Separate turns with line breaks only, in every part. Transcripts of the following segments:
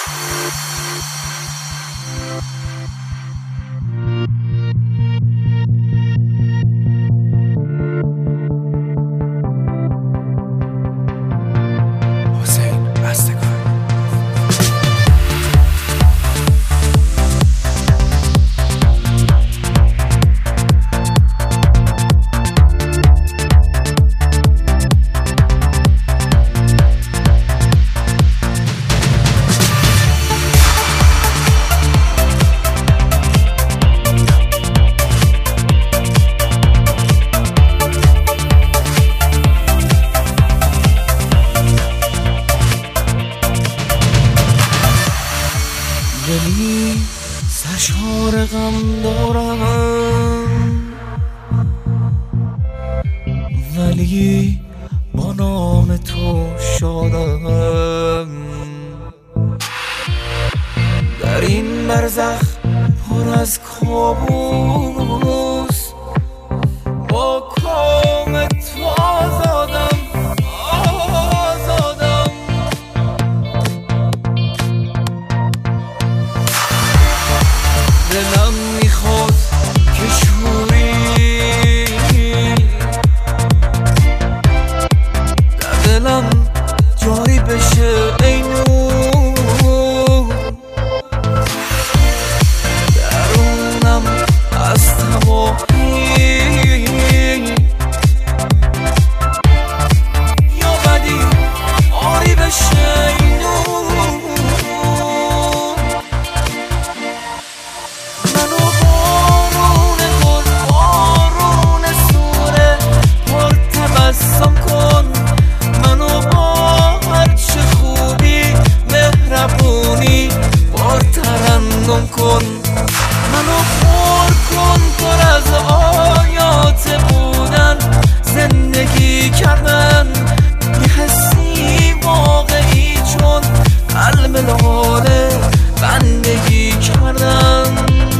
دلی سرشار غم دارم، ولی با نام تو شادم. در این برزخ پر از کابوس، با کام تو آزادم. دلم میخواد که شوری در دلم جاری بشه ای نور، درونم از تمامی یا بدی آری بشه ای نور. کن منو پر کن، پر از آیات بودن، زندگی کردن، یه حسی واقعی چون قلب لاله بندگی کردن.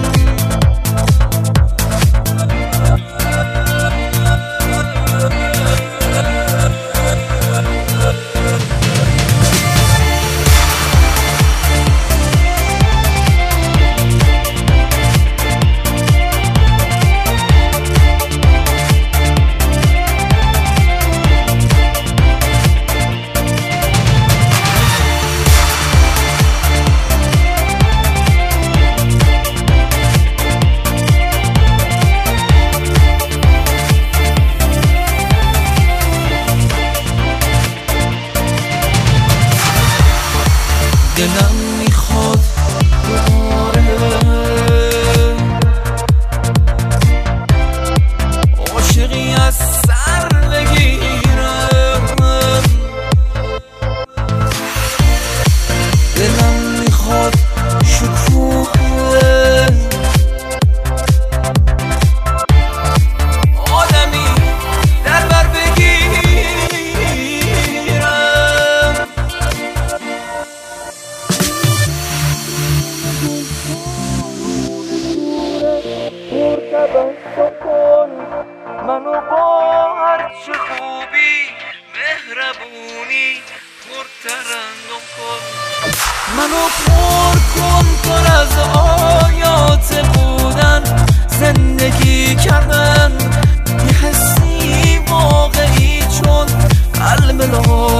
دلم میخواد دوباره عاشقی از سر بگیرم. دلم میخواد شکوه آدمی در بر بگیرم. کن منو با هرچه خوبی مهربونی پر ترنم کن. منو پر کن، پر از آیات بودن، زندگی کردن، یه حسی واقعی چون قلب لاله